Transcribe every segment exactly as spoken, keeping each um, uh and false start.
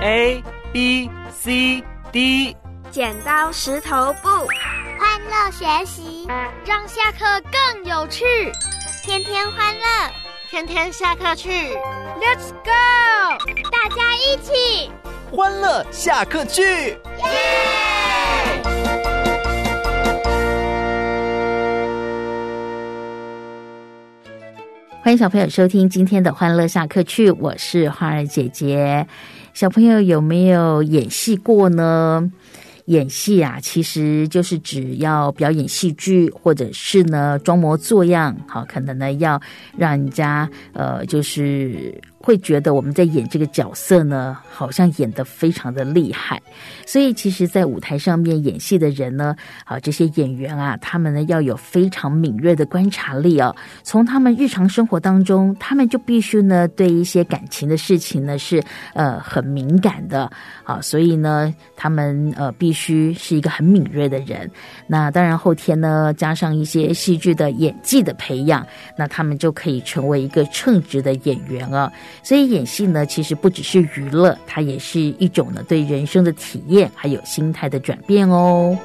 A B C D。 剪刀石头布， 欢乐学习， 让下课更有趣。 天天欢乐， 天天下课去。 Let's go！ 大家一起欢乐下课去，耶！ 欢迎小朋友收听今天的欢乐下课去，我是花儿姐姐。小朋友有没有演戏过呢？演戏啊，其实就是指要表演戏剧，或者是呢装模作样，好，可能呢要让人家呃就是会觉得我们在演这个角色呢，好像演得非常的厉害。所以其实在舞台上面演戏的人呢，啊，这些演员啊，他们呢要有非常敏锐的观察力哦。从他们日常生活当中，他们就必须呢对一些感情的事情呢是呃很敏感的啊，所以呢他们呃必须是一个很敏锐的人。那当然后天呢加上一些戏剧的演技的培养，那他们就可以成为一个称职的演员啊。所以演戏呢其实不只是娱乐，它也是一种呢对人生的体验，还有心态的转变哦。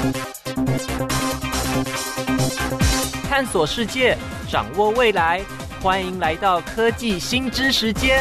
探索世界，掌握未来。 欢迎来到科技新知时间。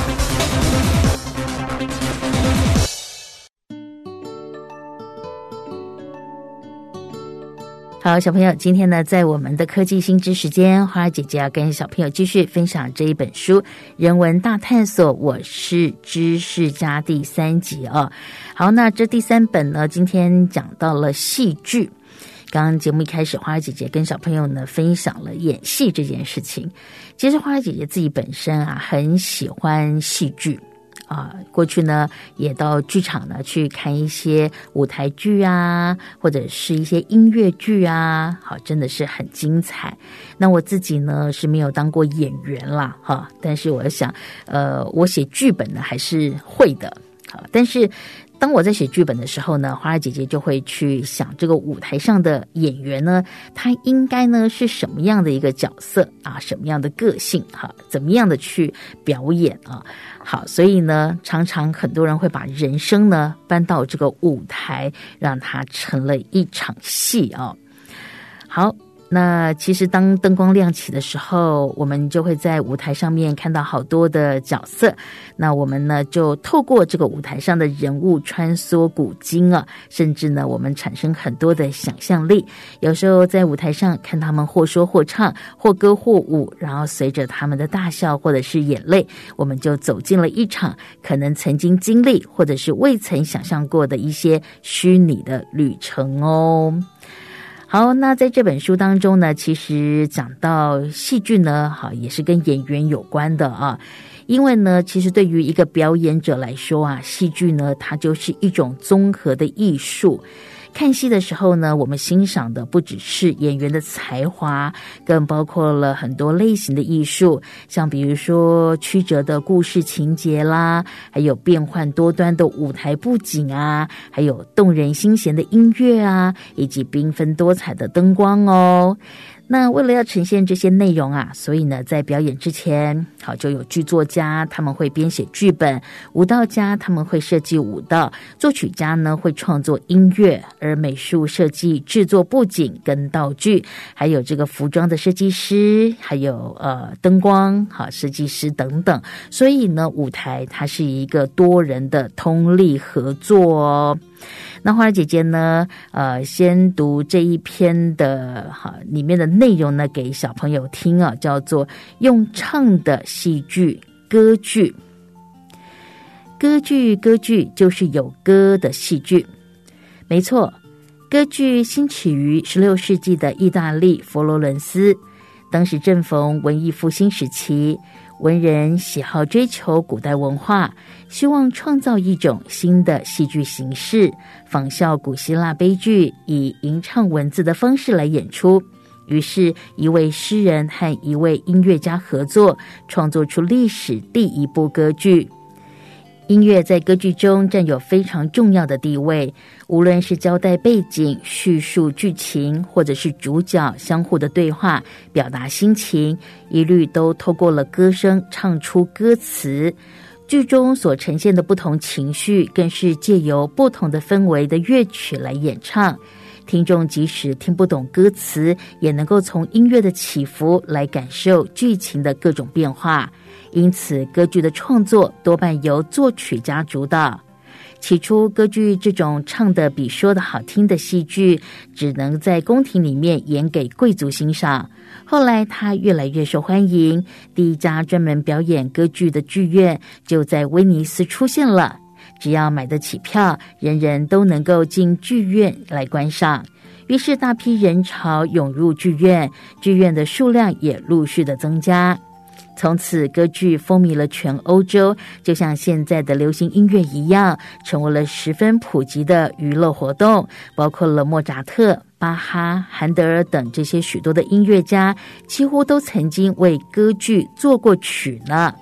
好，小朋友，今天呢，在我们的科技新知时间，花儿姐姐要跟小朋友继续分享这一本书《人文大探索》，我是知识家第三集哦。好，那这第三本呢，今天讲到了戏剧。刚刚节目一开始，花儿姐姐跟小朋友呢分享了演戏这件事情。其实花儿姐姐自己本身啊，很喜欢戏剧。啊，过去呢也到剧场呢去看一些舞台剧啊，或者是一些音乐剧啊，好，真的是很精彩。那我自己呢是没有当过演员啦，哈，但是我想，呃，我写剧本呢还是会的，好，但是当我在写剧本的时候呢，花儿姐姐就会去想这个舞台上的演员呢，他应该呢是什么样的一个角色啊，什么样的个性哈，怎么样的去表演啊。好，所以呢，常常很多人会把人生呢搬到这个舞台，让它成了一场戏啊。好。那其实当灯光亮起的时候，我们就会在舞台上面看到好多的角色，那我们呢就透过这个舞台上的人物穿梭古今啊，甚至呢我们产生很多的想象力。有时候在舞台上看他们或说或唱，或歌或舞，然后随着他们的大笑或者是眼泪，我们就走进了一场可能曾经经历或者是未曾想象过的一些虚拟的旅程哦。好，那在这本书当中呢，其实讲到戏剧呢，好，也是跟演员有关的啊。因为呢，其实对于一个表演者来说啊，戏剧呢，它就是一种综合的艺术。看戏的时候呢，我们欣赏的不只是演员的才华，更包括了很多类型的艺术，像比如说曲折的故事情节啦，还有变幻多端的舞台布景啊，还有动人心弦的音乐啊，以及缤纷多彩的灯光哦。那为了要呈现这些内容啊，所以呢，在表演之前，好，就有剧作家他们会编写剧本，舞蹈家他们会设计舞蹈，作曲家呢会创作音乐，而美术设计制作布景跟道具，还有这个服装的设计师，还有呃灯光好设计师等等。所以呢，舞台它是一个多人的通力合作哦。那花儿姐姐呢，呃，先读这一篇的哈里面的内容呢，给小朋友听啊，叫做用唱的戏剧歌剧。歌剧歌剧就是有歌的戏剧，没错，歌剧兴起于十六世纪的意大利佛罗伦斯，当时正逢文艺复兴时期。文人喜好追求古代文化，希望创造一种新的戏剧形式，仿效古希腊悲剧，以吟唱文字的方式来演出。于是一位诗人和一位音乐家合作，创作出历史第一部歌剧。音乐在歌剧中占有非常重要的地位，无论是交代背景、叙述剧情，或者是主角相互的对话、表达心情，一律都透过了歌声唱出歌词。剧中所呈现的不同情绪，更是借由不同的氛围的乐曲来演唱。听众即使听不懂歌词，也能够从音乐的起伏来感受剧情的各种变化。因此，歌剧的创作多半由作曲家主导。起初，歌剧这种唱得比说得好听的戏剧，只能在宫廷里面演给贵族欣赏。后来，它越来越受欢迎，第一家专门表演歌剧的剧院就在威尼斯出现了。只要买得起票，人人都能够进剧院来观赏。于是，大批人潮涌入剧院，剧院的数量也陆续的增加。从此，歌剧风靡了全欧洲，就像现在的流行音乐一样，成为了十分普及的娱乐活动。包括了莫扎特、巴哈、韩德尔等这些许多的音乐家，几乎都曾经为歌剧作过曲呢。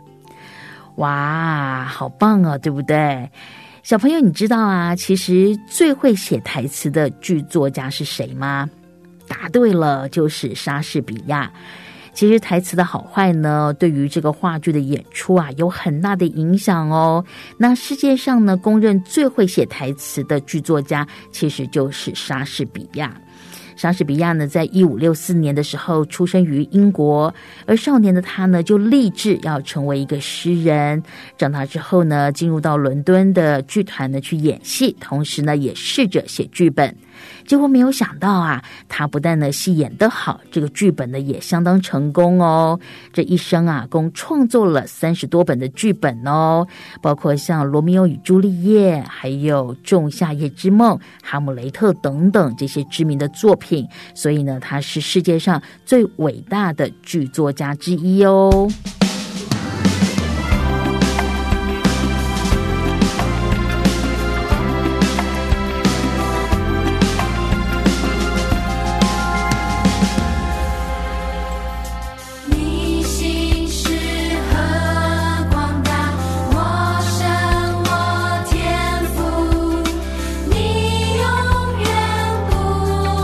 哇，好棒哦，对不对？小朋友，你知道啊，其实最会写台词的剧作家是谁吗？答对了，就是莎士比亚。其实台词的好坏呢，对于这个话剧的演出啊，有很大的影响哦。那世界上呢，公认最会写台词的剧作家，其实就是莎士比亚。 莎士比亚呢，在一五六四年的时候出生于英国，而少年的他呢，就立志要成为一个诗人。长大之后呢，进入到伦敦的剧团呢去演戏，同时呢，也试着写剧本。结果没有想到啊，他不但呢戏演得好，这个剧本呢也相当成功哦。这一生啊，共创作了三十多本的剧本哦，包括像《罗密欧与朱丽叶》、还有《仲夏夜之梦》、《哈姆雷特》等等这些知名的作品。所以呢，他是世界上最伟大的剧作家之一哦。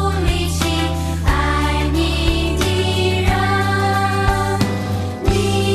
你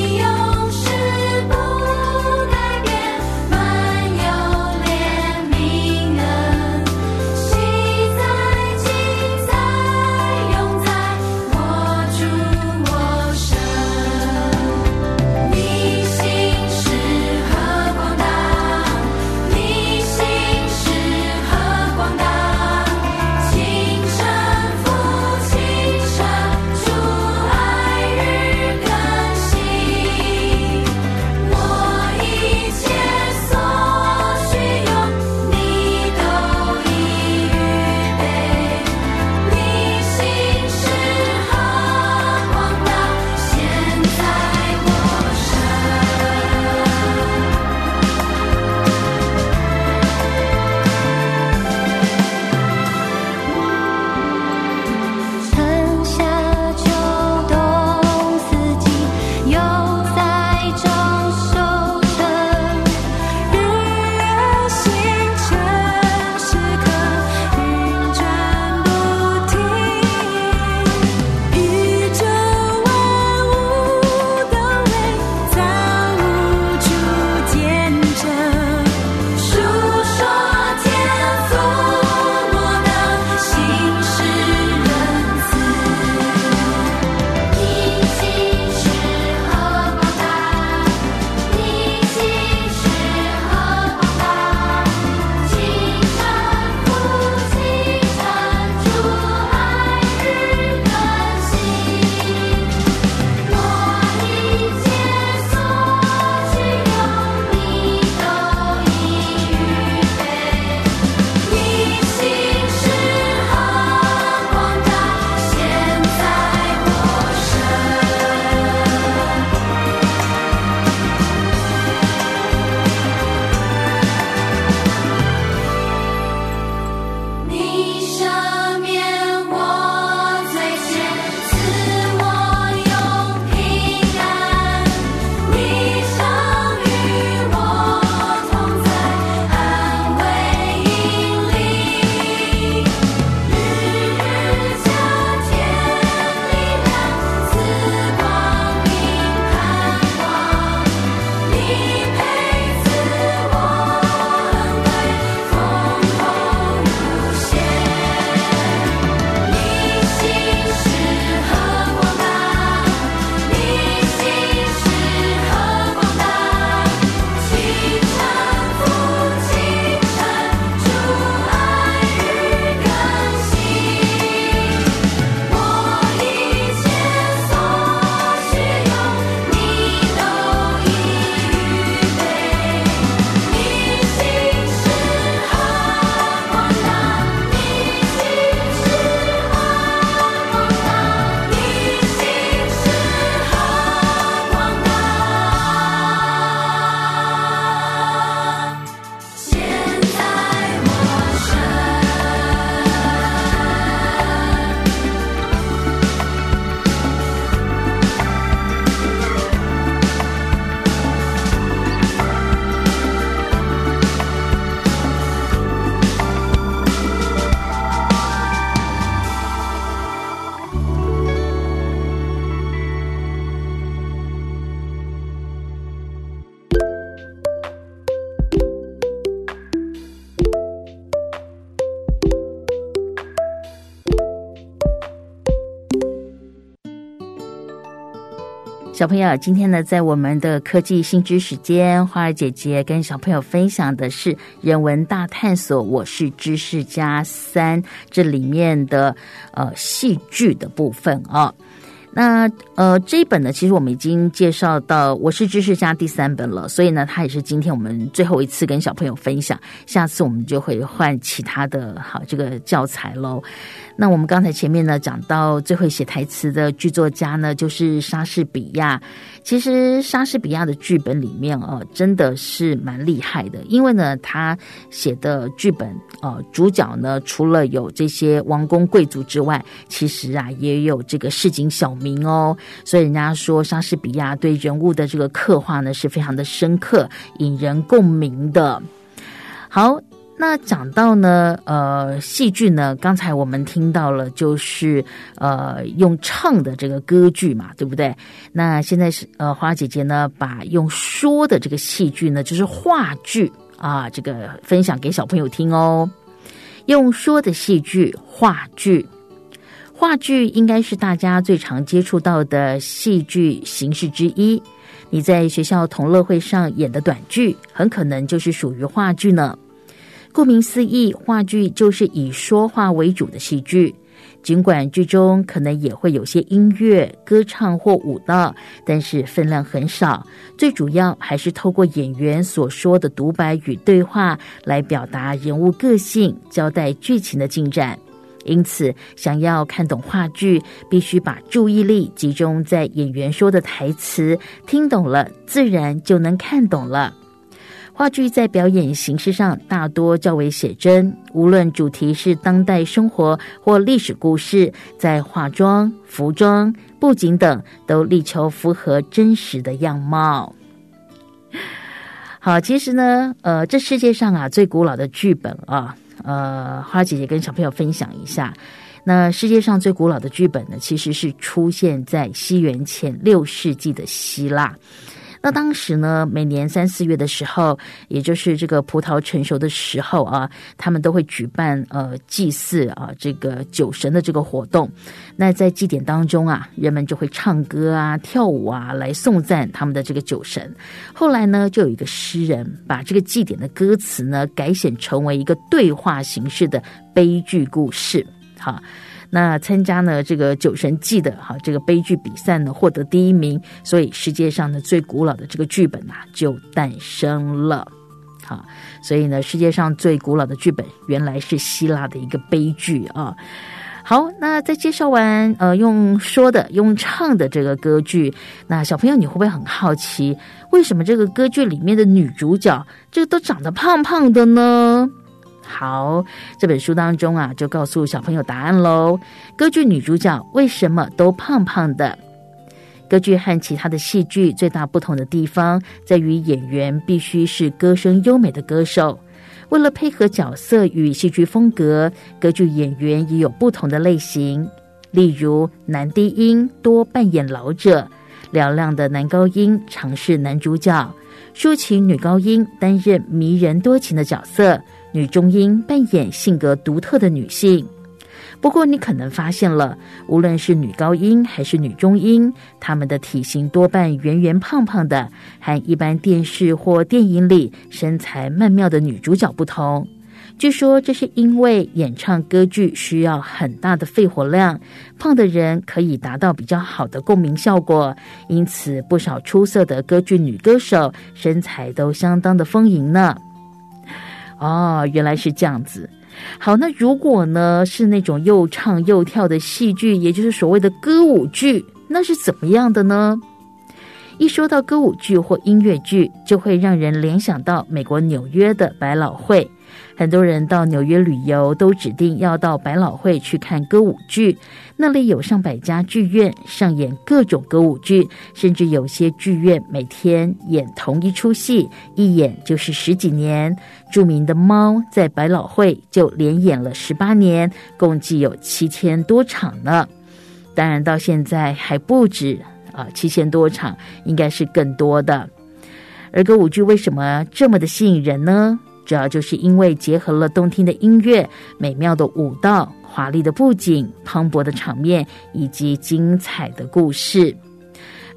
小朋友，今天呢，在我们的科技新知时间，花儿姐姐跟小朋友分享的是人文大探索我是知识家三这里面的呃戏剧的部分啊。那呃这一本呢，其实我们已经介绍到我是知识家第三本了，所以呢它也是今天我们最后一次跟小朋友分享，下次我们就会换其他的好这个教材咯。那我们刚才前面呢讲到最会写台词的剧作家呢就是莎士比亚。其实莎士比亚的剧本里面哦真的是蛮厉害的，因为呢他写的剧本呃主角呢除了有这些王公贵族之外，其实啊也有这个市井小民哦，所以人家说莎士比亚对人物的这个刻画呢是非常的深刻，引人共鸣的。好，那讲到呢呃戏剧呢，刚才我们听到了就是呃用唱的这个歌剧嘛，对不对？那现在是呃花姐姐呢把用说的这个戏剧呢就是话剧啊，这个分享给小朋友听哦。用说的戏剧，话剧。话剧应该是大家最常接触到的戏剧形式之一，你在学校同乐会上演的短剧很可能就是属于话剧呢。顾名思义，话剧就是以说话为主的戏剧，尽管剧中可能也会有些音乐、歌唱或舞蹈，但是分量很少，最主要还是透过演员所说的独白与对话来表达人物个性，交代剧情的进展。因此想要看懂话剧，必须把注意力集中在演员说的台词，听懂了自然就能看懂了。话剧在表演形式上大多较为写真，无论主题是当代生活或历史故事，在化妆、服装、布景等都力求符合真实的样貌。好，其实呢呃，这世界上啊最古老的剧本啊呃，花姐姐跟小朋友分享一下，那世界上最古老的剧本呢，其实是出现在西元前六世纪的希腊。那当时呢，每年三四月的时候，也就是这个葡萄成熟的时候啊，他们都会举办呃祭祀啊这个酒神的这个活动。那在祭典当中啊，人们就会唱歌啊、跳舞啊，来颂赞他们的这个酒神。后来呢，就有一个诗人把这个祭典的歌词呢改写成为一个对话形式的悲剧故事。好。那参加呢这个酒神祭的哈这个悲剧比赛呢获得第一名，所以世界上呢最古老的这个剧本啊就诞生了。好，所以呢世界上最古老的剧本原来是希腊的一个悲剧啊。好，那在介绍完呃用说的用唱的这个歌剧，那小朋友你会不会很好奇，为什么这个歌剧里面的女主角这个都长得胖胖的呢？好，这本书当中啊，就告诉小朋友答案喽。歌剧女主角为什么都胖胖的？歌剧和其他的戏剧最大不同的地方，在于演员必须是歌声优美的歌手。为了配合角色与戏剧风格，歌剧演员也有不同的类型。例如，男低音多扮演老者，嘹亮的男高音常是男主角，抒情女高音担任迷人多情的角色。女中音扮演性格独特的女性。不过你可能发现了，无论是女高音还是女中音，她们的体型多半圆圆胖胖的，和一般电视或电影里身材曼妙的女主角不同。据说这是因为演唱歌剧需要很大的肺活量，胖的人可以达到比较好的共鸣效果，因此不少出色的歌剧女歌手身材都相当的丰盈呢。哦，原来是这样子。好，那如果呢是那种又唱又跳的戏剧，也就是所谓的歌舞剧，那是怎么样的呢？一说到歌舞剧或音乐剧，就会让人联想到美国纽约的百老汇。很多人到纽约旅游都指定要到百老汇去看歌舞剧，那里有上百家剧院上演各种歌舞剧，甚至有些剧院每天演同一出戏，一演就是十几年。著名的猫在百老汇就连演了十八年，共计有七千多场呢。当然到现在还不止啊，七千多场应该是更多的。而歌舞剧为什么这么的吸引人呢？主要就是因为结合了动听的音乐、美妙的舞蹈、华丽的布景、磅礴的场面以及精彩的故事。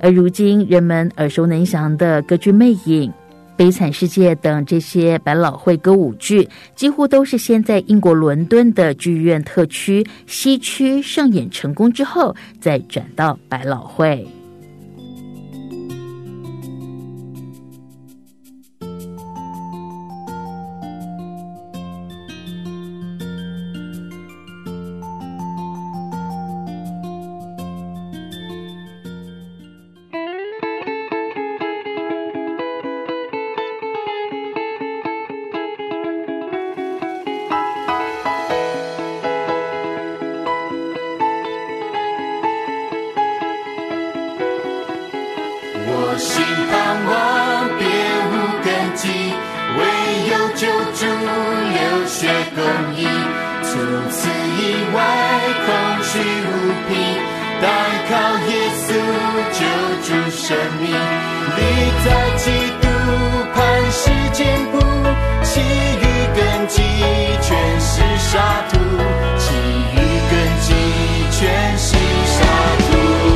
而如今人们耳熟能详的歌剧《魅影》、《悲惨世界》等这些百老汇歌舞剧，几乎都是先在英国伦敦的剧院特区西区上演成功之后，再转到百老汇。 我心盼望别无根基，唯有救主流血公义，除此以外空虚无凭，单靠耶稣救主生命，立在基督磐石坚固，其余根基全是沙土，其余根基全是沙土。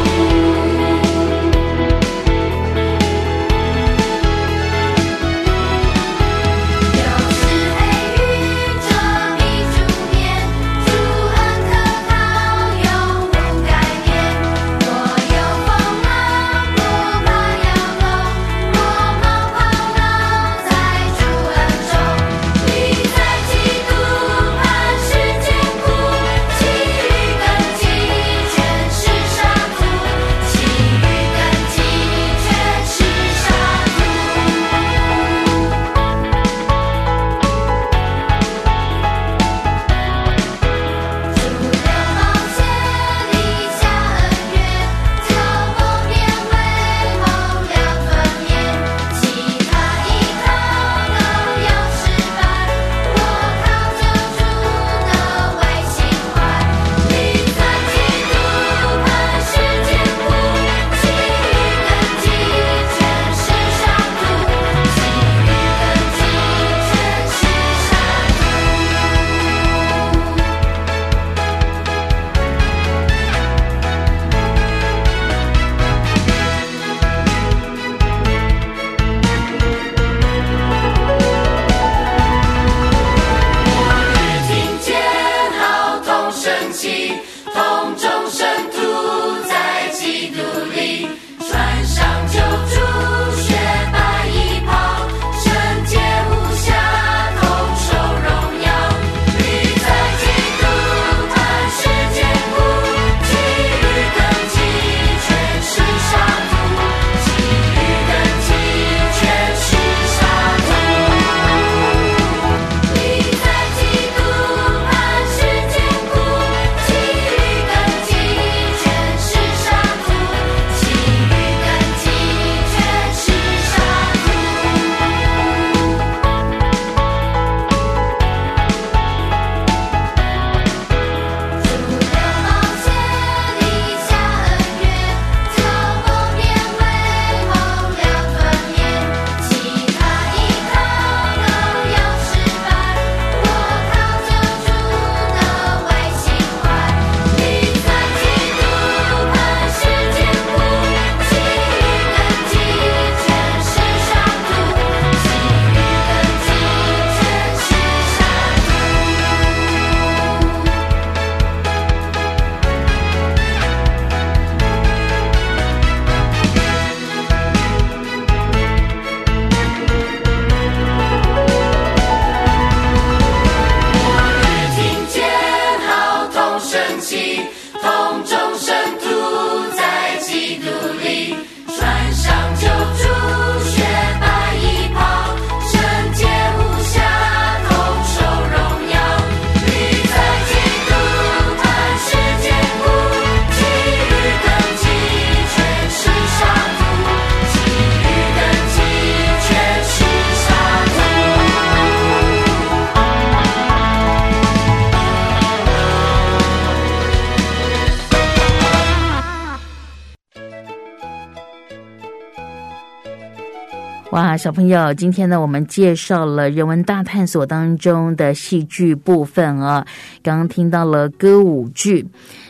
哇，小朋友，今天呢，我们介绍了人文大探索当中的戏剧部分啊。刚刚听到了歌舞剧，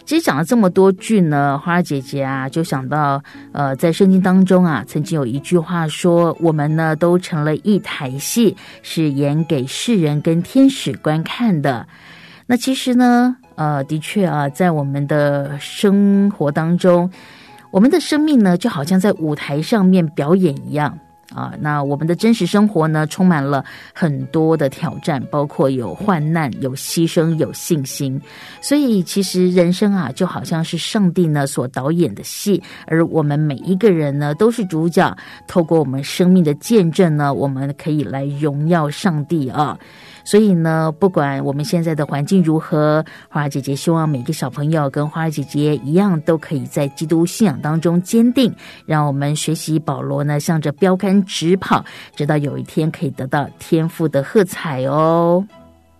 其实讲了这么多句呢，花儿姐姐啊就想到呃在圣经当中啊曾经有一句话说，我们呢都成了一台戏，是演给世人跟天使观看的。那其实呢呃的确啊，在我们的生活当中，我们的生命呢就好像在舞台上面表演一样啊，那我们的真实生活呢充满了很多的挑战，包括有患难，有牺牲，有信心。所以其实人生啊就好像是上帝呢所导演的戏，而我们每一个人呢都是主角，透过我们生命的见证呢，我们可以来荣耀上帝啊。所以呢，不管我们现在的环境如何，花儿姐姐希望每个小朋友跟花儿姐姐一样，都可以在基督信仰当中坚定，让我们学习保罗呢向着标杆直跑，直到有一天可以得到天父的喝彩哦。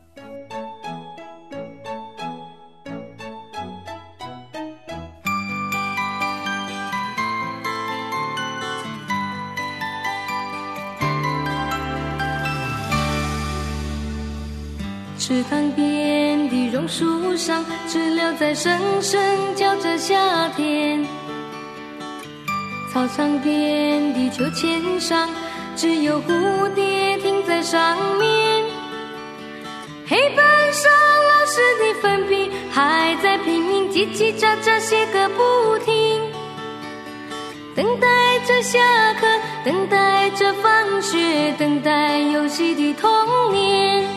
池塘边的榕树上，知了在声声叫着夏天。操场边的秋千上，只有蝴蝶停在上面。黑板上老师的粉笔还在拼命叽叽喳喳写个不停，等待着下课，等待着放学，等待游戏的童年。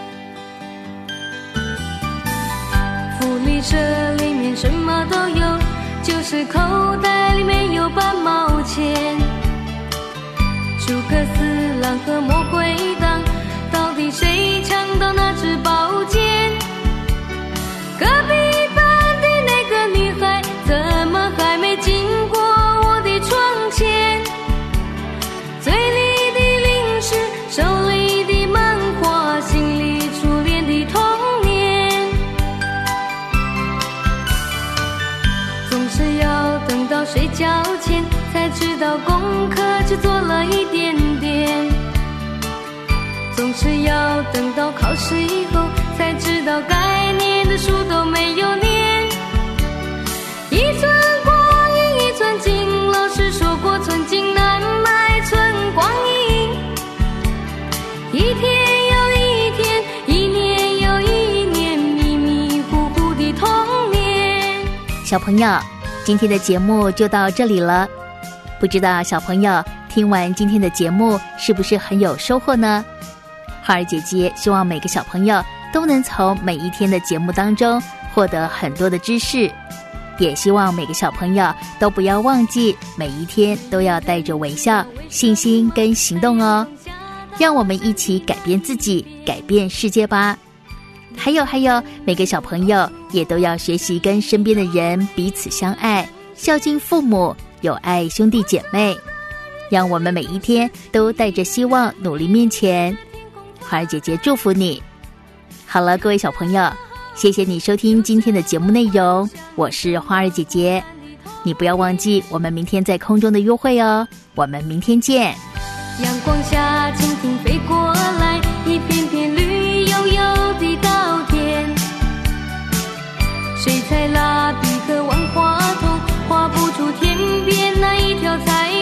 福利社里面什么都有，就是口袋里面有半毛钱。诸葛四郎和魔鬼党，到底谁抢到那支宝剑？隔壁班的那个女孩，怎么还没经过我的窗前？嘴里的零食，手里的漫画，心里初恋的童年。总是要等到睡觉前，才知道功课只做了一点点。总是要等到考试以后，才知道该念的书都没有念。一寸光阴一寸金，老师说过寸金难买寸光阴。一天又一天，一年又一年，迷迷糊糊的童年。 小朋友，今天的节目就到这里了。不知道小朋友听完今天的节目是不是很有收获呢？花儿姐姐希望每个小朋友都能从每一天的节目当中获得很多的知识，也希望每个小朋友都不要忘记每一天都要带着微笑、信心跟行动哦。让我们一起改变自己，改变世界吧。还有还有，每个小朋友也都要学习跟身边的人彼此相爱，孝敬父母，有爱兄弟姐妹。让我们每一天都带着希望努力面前。花儿姐姐祝福你。好了，各位小朋友，谢谢你收听今天的节目内容，我是花儿姐姐。你不要忘记我们明天在空中的约会哦，我们明天见。 阳光下蜻蜓飞过来，一片片绿油油的稻田。水彩蜡笔和万花筒画不出天边那一条彩